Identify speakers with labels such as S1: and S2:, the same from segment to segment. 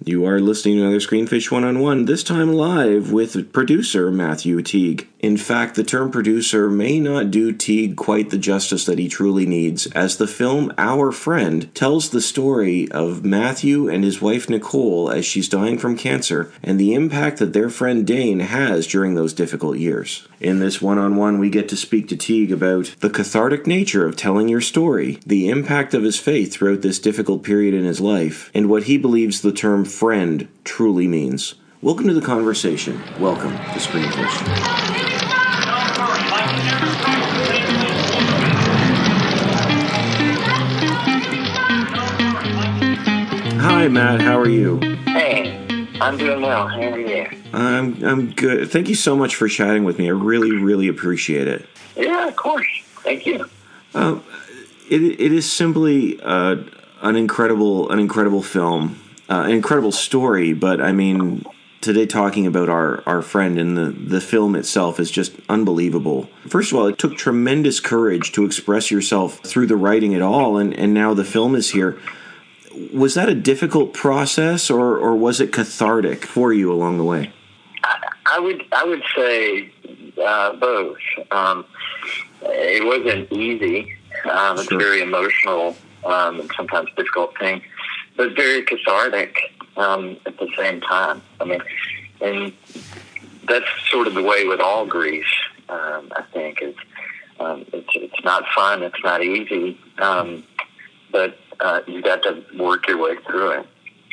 S1: You are listening to another Screenfish One-on-One, this time live with producer Matthew Teague. In fact, the term producer may not do Teague quite the justice that he truly needs, as the film Our Friend tells the story of Matthew and his wife Nicole as she's dying from cancer, and the impact that their friend Dane has during those difficult years. In this one-on-one, we get to speak to Teague about the cathartic nature of telling your story, the impact of his faith throughout this difficult period in his life, and what he believes the term friend truly means. Welcome to the conversation. Welcome to Screenfish. Hi, Matt. How are you?
S2: Hey, I'm doing well. How are you?
S1: I'm good. Thank you so much for chatting with me. I really appreciate it.
S2: Yeah, of course. Thank you.
S1: It is simply an incredible film, an incredible story. But I mean, today talking about our friend and the film itself is just unbelievable. First of all, it took tremendous courage to express yourself through the writing at all, and now the film is here. Was that a difficult process, or was it cathartic for you along the way?
S2: I would say both. It wasn't easy. It's a very emotional and sometimes difficult thing, but very cathartic at the same time. I mean, and that's sort of the way with all grief. I think it's not fun. It's not easy, but you got to work your way through it.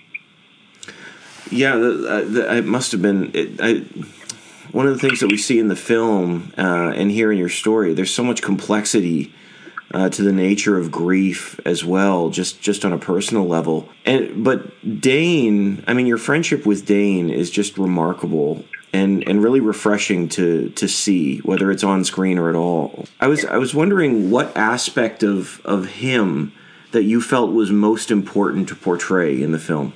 S1: Yeah, it must have been. One of the things that we see in the film and hear in your story, there's so much complexity to the nature of grief as well, just on a personal level. But Dane, I mean, your friendship with Dane is just remarkable and really refreshing to see, whether it's on screen or at all. I was wondering what aspect of him that you felt was most important to portray in the film.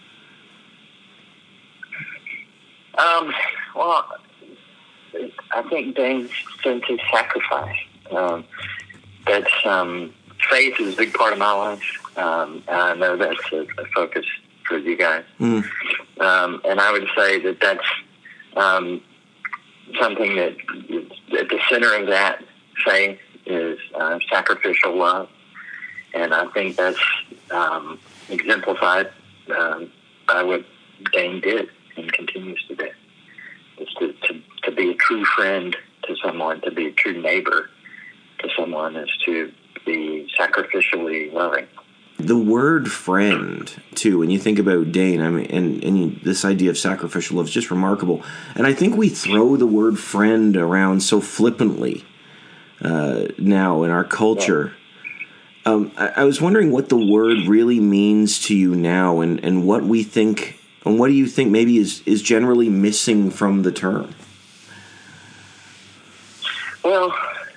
S2: Well, I think Dane's sense of sacrifice. That's faith is a big part of my life. I know that's a focus for you guys. And I would say that's something that at the center of that faith is sacrificial love. And I think that's exemplified by what Dane did and continues to do. Is to be a true friend to someone, to be a true neighbor to someone, is to be sacrificially loving.
S1: The word friend, too, when you think about Dane, I mean, and this idea of sacrificial love is just remarkable. And I think we throw the word friend around so flippantly now in our culture. Yeah. I was wondering what the word really means to you now, and what we think, and what do you think maybe is generally missing from the term? Well,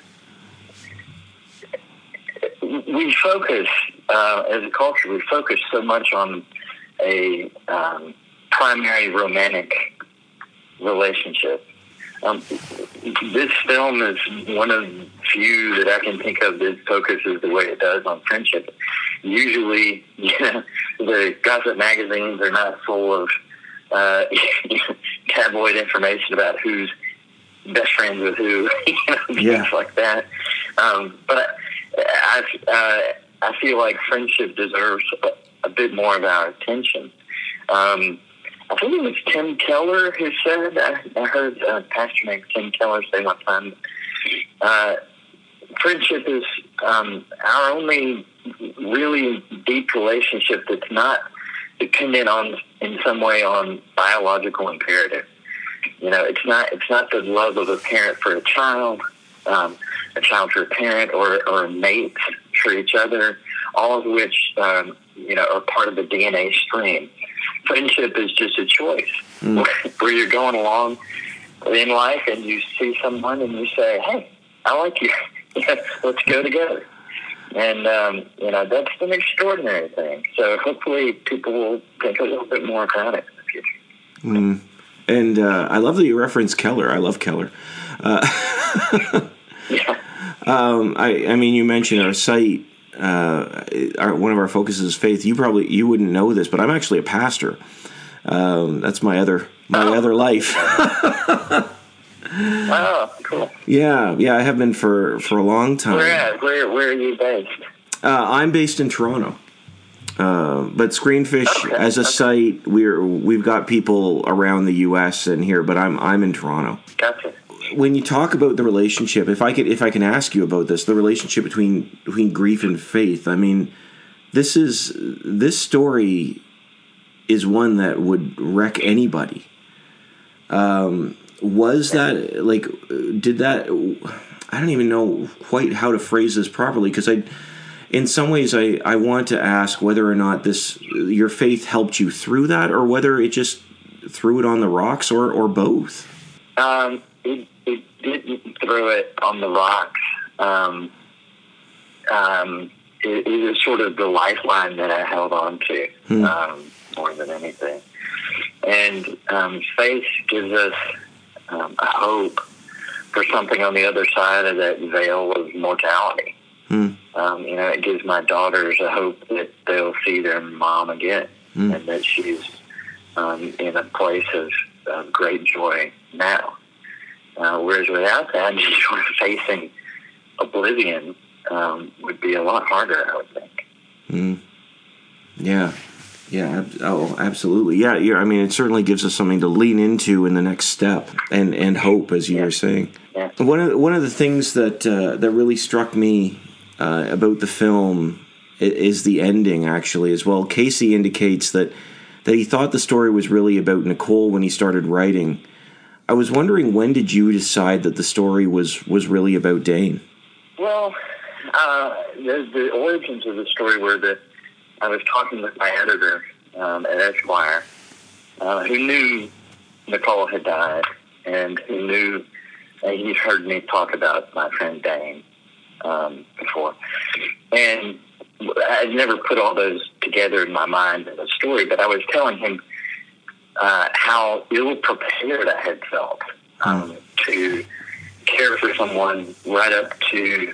S2: we focus, as a culture, we focus so much on a primary romantic relationship. This film is one of the few that I can think of that focuses the way it does on friendship. Usually, the gossip magazines are not full of tabloid information about who's best friends with who, things like that. But I feel like friendship deserves a bit more of our attention. I think it was Tim Keller who said, I heard a pastor named Tim Keller say one time, friendship is our only really deep relationship that's not dependent on, in some way, on biological imperative. It's not the love of a parent for a child for a parent, or mates for each other, all of which, are part of the DNA stream. Friendship is just a choice where you're going along in life and you see someone and you say, hey, I like you. Let's go together. And, that's an extraordinary thing. So hopefully people will think a little bit more about it in the future.
S1: And I love that you reference Keller. I love Keller.
S2: Yeah.
S1: I mean, you mentioned our site one of our focuses is faith. You wouldn't know this, but I'm actually a pastor. That's my other life.
S2: Oh, cool.
S1: Yeah, I have been for a long time.
S2: Where are you based?
S1: I'm based in Toronto. But Screenfish as a site, we've got people around the U.S. and here, but I'm in Toronto.
S2: Gotcha.
S1: When you talk about the relationship, if I can ask you about this, the relationship between grief and faith. I mean, this story is one that would wreck anybody. Was that did that? I don't even know quite how to phrase this properly, because in some ways I want to ask whether or not your faith helped you through that, or whether it just threw it on the rocks, or both.
S2: It didn't throw it on the rocks. It was sort of the lifeline that I held on to more than anything. And faith gives us a hope for something on the other side of that veil of mortality. It gives my daughters a hope that they'll see their mom again, and that she's in a place of great joy now. Whereas without that, just sort of facing oblivion would be a lot harder, I would think.
S1: Yeah. Oh, absolutely. Yeah. I mean, it certainly gives us something to lean into in the next step, and hope, as you were saying.
S2: Yeah.
S1: One of the things that really struck me about the film is the ending, actually, as well. Casey indicates that he thought the story was really about Nicole when he started writing. I was wondering, when did you decide that the story was really about Dane?
S2: Well, the origins of the story were that I was talking with my editor at Esquire, who knew Nicole had died, and who knew he'd heard me talk about my friend Dane before. And I'd never put all those together in my mind in a story, but I was telling him how ill-prepared I had felt to care for someone right up to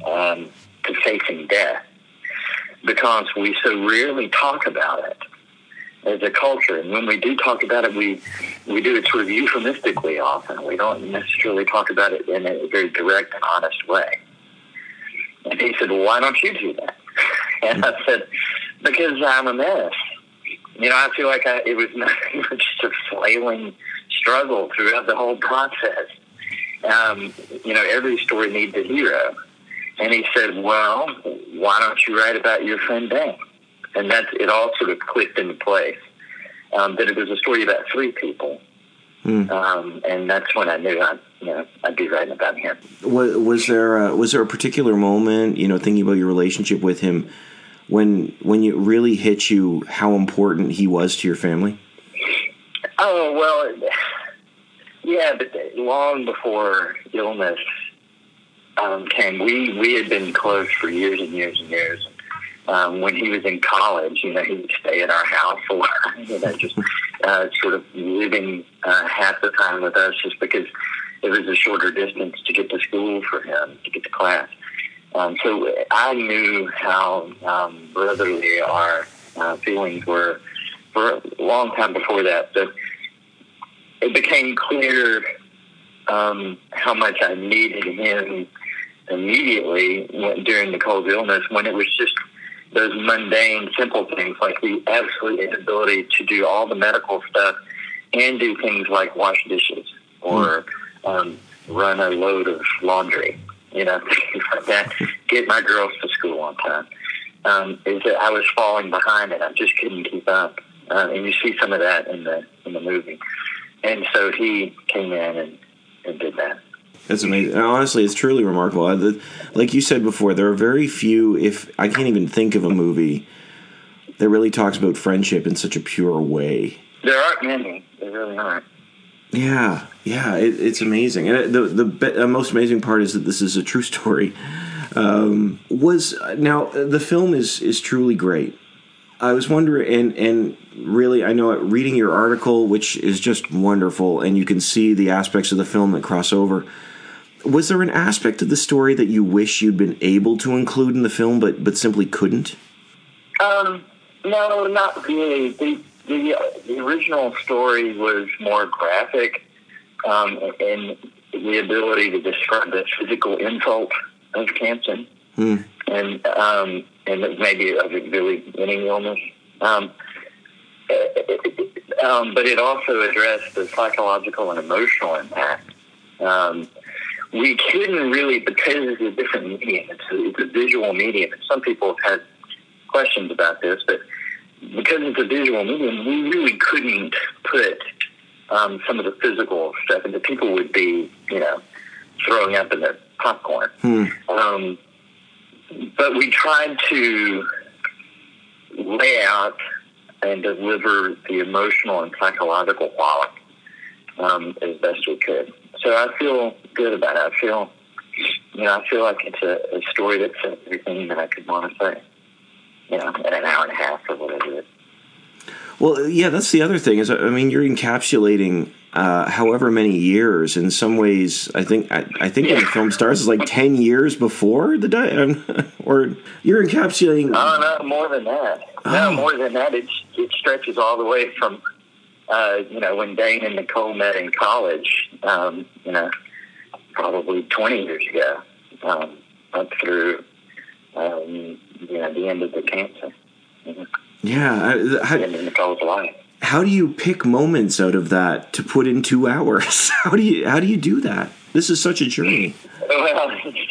S2: facing death, because we so rarely talk about it as a culture. And when we do talk about it, we do it sort of euphemistically often. We don't necessarily talk about it in a very direct and honest way. And he said, well, why don't you do that? And I said, because I'm a mess. I feel like it was nothing but just a flailing struggle throughout the whole process. Every story needs a hero. And he said, well, why don't you write about your friend Dane? And it all sort of clicked into place. That it was a story about three people. And that's when I knew I'd be writing about him.
S1: Was there a particular moment, thinking about your relationship with him, when it really hit you how important he was to your family?
S2: Oh, well, yeah, but long before illness came, we had been close for years and years and years. When he was in college, he would stay at our house a lot, just sort of living half the time with us, just because it was a shorter distance to get to school for him, to get to class. So I knew how brotherly our feelings were for a long time before that. But it became clear how much I needed him immediately during Nicole's illness, when it was just those mundane, simple things, like the absolute inability to do all the medical stuff and do things like wash dishes or run a load of laundry, things like that, get my girls to school on time. Is that I was falling behind it. I just couldn't keep up. And you see some of that in the movie. And so he came in and did that.
S1: That's amazing. Honestly, it's truly remarkable. Like you said before, there are very few, if I can't even think of a movie that really talks about friendship in such a pure way.
S2: There aren't many. There really aren't.
S1: Yeah, it's amazing. And the most amazing part is that this is a true story. Now the film is truly great. I was wondering, and really, I know reading your article, which is just wonderful, and you can see the aspects of the film that cross over. Was there an aspect of the story that you wish you'd been able to include in the film, but simply couldn't?
S2: No, not really. The original story was more graphic, in the ability to describe the physical insult of cancer, and maybe of really any illness. But it also addressed the psychological and emotional impact. We couldn't really, because it's a different medium, it's a visual medium, and some people have had questions about this, but because it's a visual medium, we really couldn't put some of the physical stuff, and the people would be, throwing up in their popcorn. But we tried to lay out and deliver the emotional and psychological quality as best we could. So I feel good about it. I feel like it's a story that says everything that I could want to say, in an hour and a half or whatever it is.
S1: Well, yeah, that's the other thing is, I mean, you're encapsulating however many years. In some ways, I think when the film starts is like 10 years before the die, or you're encapsulating.
S2: Oh, no, more than that. No, more than that. It stretches all the way from when Dane and Nicole met in college, probably 20 years ago, up through the end of the cancer.
S1: Yeah,
S2: the end of Nicole's life.
S1: How do you pick moments out of that to put in 2 hours? How do you do that? This is such a journey.
S2: Well,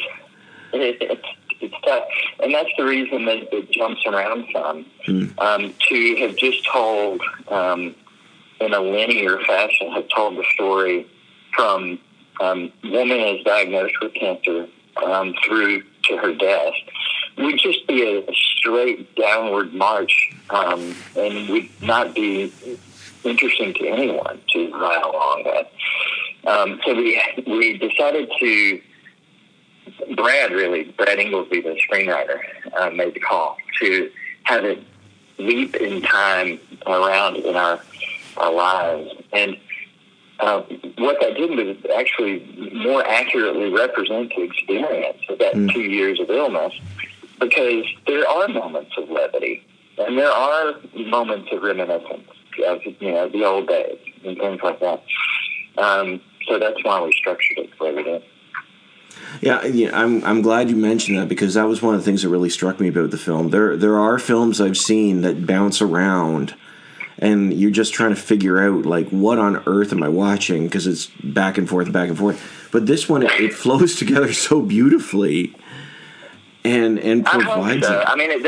S2: it's tough, and that's the reason that it jumps around some. To have just told in a linear fashion, have told the story from woman is diagnosed with cancer through to her death would just be a straight downward march, and would not be interesting to anyone to ride along that. So we decided to, Brad Inglesby, the screenwriter, made the call to have it leap in time around in our lives. And what that did was actually more accurately represent the experience of that 2 years of illness, because there are moments of levity and there are moments of reminiscence of the old days and things like that. So that's why we structured it the way we did.
S1: Yeah, I'm glad you mentioned that, because that was one of the things that really struck me about the film. There are films I've seen that bounce around, and you're just trying to figure out, like, what on earth am I watching? Because it's back and forth. But this one, it flows together so beautifully, and provides.
S2: I hope so. I mean, it's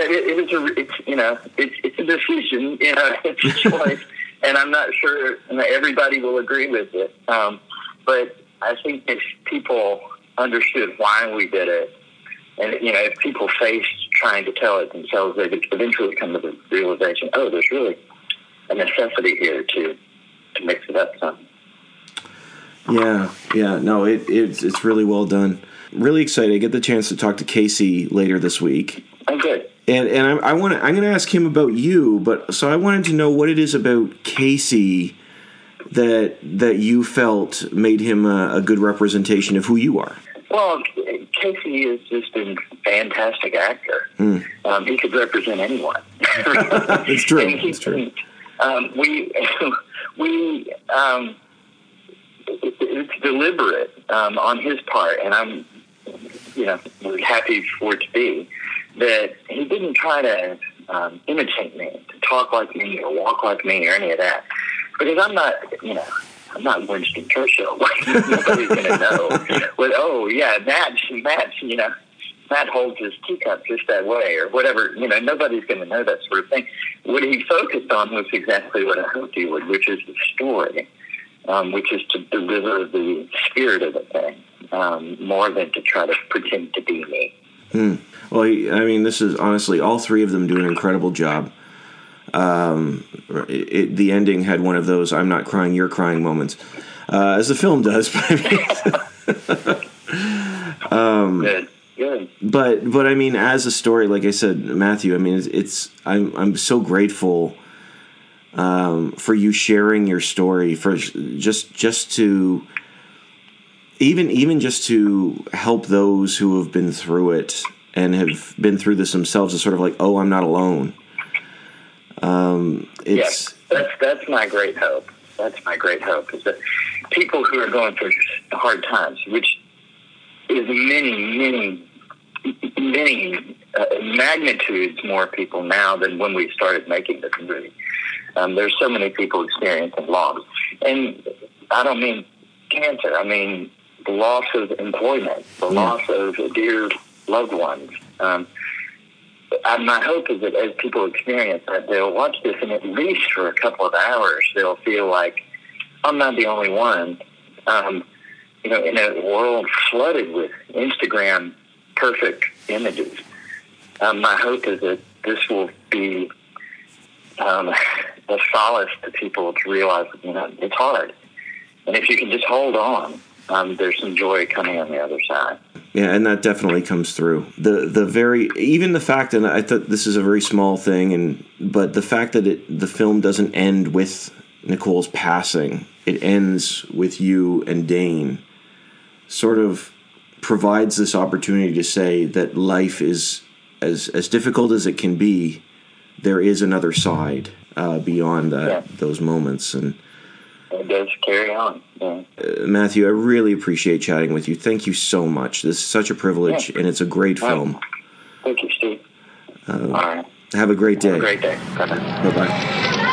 S2: a decision. It's a choice, and I'm not sure everybody will agree with it. But I think if people understood why we did it, and if people faced trying to tell it themselves, they would eventually come to the realization, oh, there's really a necessity here to mix it up some.
S1: Yeah, no, it's really well done. Really excited. I get the chance to talk to Casey later this week.
S2: Oh, good.
S1: And I'm going to ask him about you, but so I wanted to know what it is about Casey that you felt made him a good representation of who you are.
S2: Well, Casey is just a fantastic actor. He could represent anyone.
S1: It's true. It's true.
S2: It's deliberate on his part, and we're happy for it to be that he didn't try to imitate me, to talk like me, or walk like me, or any of that. Because I'm not Winston Churchill. Nobody's going to know. But, Matt holds his teacup just that way, or whatever. Nobody's going to know that sort of thing. What he focused on was exactly what I hoped he would, which is the story, which is to deliver the spirit of the thing, more than to try to pretend to be me.
S1: Well, I mean, this is honestly, all three of them do an incredible job. The ending had one of those "I'm not crying, you're crying" moments, as the film does.
S2: Good.
S1: But I mean, as a story, like I said, Matthew, I mean, I'm so grateful for you sharing your story, for just to even just to help those who have been through it and have been through this themselves is sort of like, oh, I'm not alone. It's
S2: that's my great hope. That's my great hope, is that people who are going through hard times, which is many magnitudes more people now than when we started making this movie. There's so many people experiencing loss. And I don't mean cancer. I mean the loss of employment, the loss of dear loved ones. My hope is that as people experience that, they'll watch this, and at least for a couple of hours, they'll feel like, I'm not the only one. In a world flooded with Instagram perfect images, my hope is that this will be a solace to people to realize that, it's hard. And if you can just hold on, there's some joy coming on the other side.
S1: Yeah, and that definitely comes through. Even the fact, and I thought this is a very small thing, but the fact that the film doesn't end with Nicole's passing, it ends with you and Dane, sort of provides this opportunity to say that life is as difficult as it can be. There is another side beyond those moments, and
S2: it does carry on. Yeah.
S1: Matthew, I really appreciate chatting with you. Thank you so much. This is such a privilege, and it's a great film.
S2: Thank you, Steve. All right.
S1: Have a great day.
S2: Have a great day. Bye-bye.
S1: Bye-bye.